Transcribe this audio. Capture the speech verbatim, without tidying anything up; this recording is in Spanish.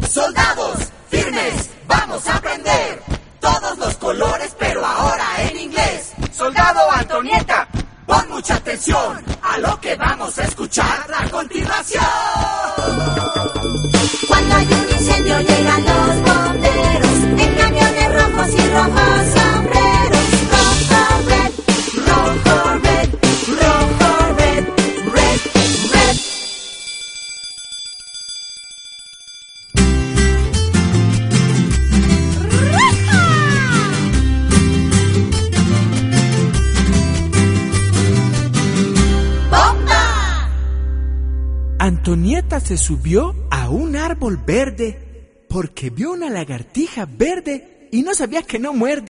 Soldados, firmes, vamos a aprender todos los colores, pero ahora en inglés. Soldado Antonieta, pon mucha atención a lo que vamos a escuchar a continuación. Cuando hay un incendio llegan los bomberos en camiones rojos y rojos sombreros. Rojo, red, rojo, red, rojo, red, red, red. ¡Bomba! Antonieta se subió a un árbol verde porque vio una lagartija verde y no sabía que no muerde.